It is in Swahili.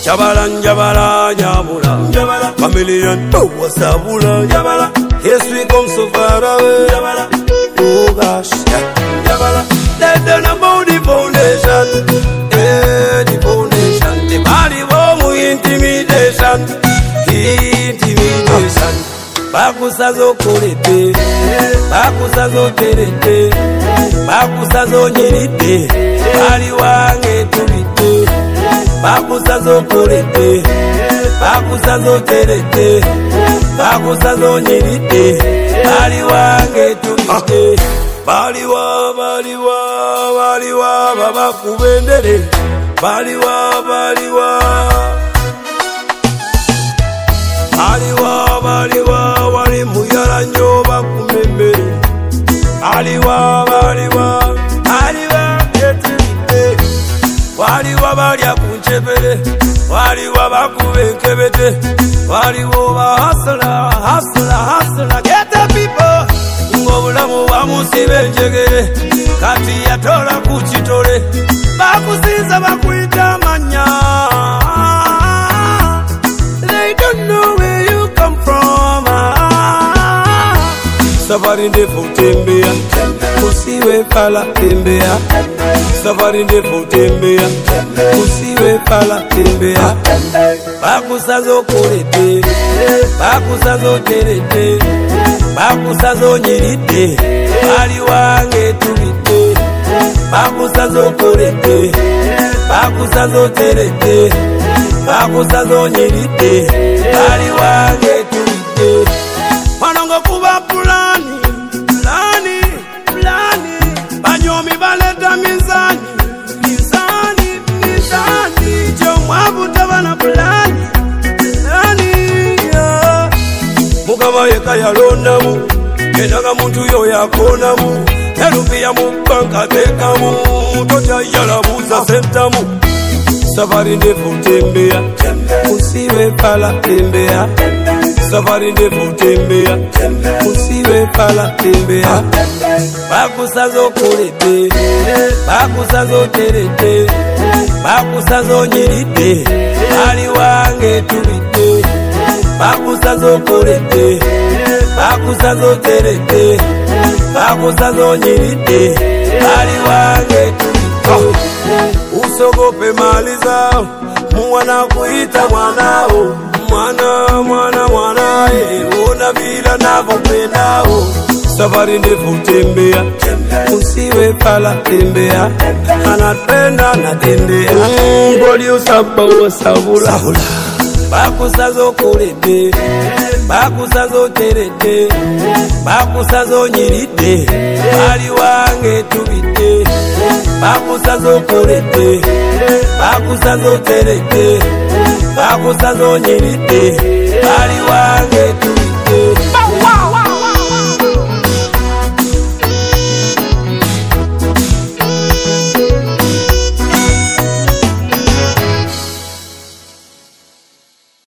Jabala, Jabala, Jabala, Chameleon, oh, what's up, Jabala? Yes, we come so far away, Jabala. Oh gosh, Jabala. Let them know the foundation, the foundation. The body warm intimidation, intimidation. Bakusazo korete, bakusazo terete, bakusazo nyirite, bali wange tubite. Bakusazo korete, bakusazo terete, bakusazo nyirite, bali wange tubite. Baliwa, baliwa, baliwa, baba kubendere, baliwa, baliwa. Baliwa, baliwa, wali muyala nyo bakumembere. Baliwa, baliwa, baliwa, etibite. Waliwa balya kunchebere, waliwa bakubenkebete. Waliwa bahasula, hasula, hasula, get the people. Ngobulamu bamusibe njegere, kati yatola kuchitole. Bakusiza bakuita manya. They don't know where you come from. Safari ndefu tembea, usiwe pala tembea. Safari ndefu tembea, usiwe pala tembea. Bakusazo korete, bakusazo terete, bakusazo nyirite, bali wange tubite. Bakusazo korete, bakusazo terete, bakusazo nyirite, bali wange tubite. Manongo kuba pulani, pulani, pulani. Banyomi baleta mizani, mizani, mizani. Jomwabu tabana pulani, pulani, yeah. Mukama yeka yalondamu, yenanga muntu yo yakonamu. Erupiya mubanka tekamu, tocha yalabuza sentamu. Safari ndefu tembea, usiwe pala tembea. Safari ndefu tembea, usiwe pala tembea. Bakusazo korete, bakusazo terete, bakusazo nyirite, bali wange tubite. Bakusazo korete, bakusazo terete, bakusazo nyirite, bali wange tubite. Usogope mali zao, mwana kuita mwanao. Mwana, mwana, mwana, ona vila navopendao. Safari ndefu tembea, usiwe pala tembea. Anapenda natembea, ngoli usaba usabula. Bakusazo korete, bakusazo terete, bakusazo nyirite, bali wange tubite. Bakusazo korete, bakusazo terete, bakusazo nyirite, bali wange tubite.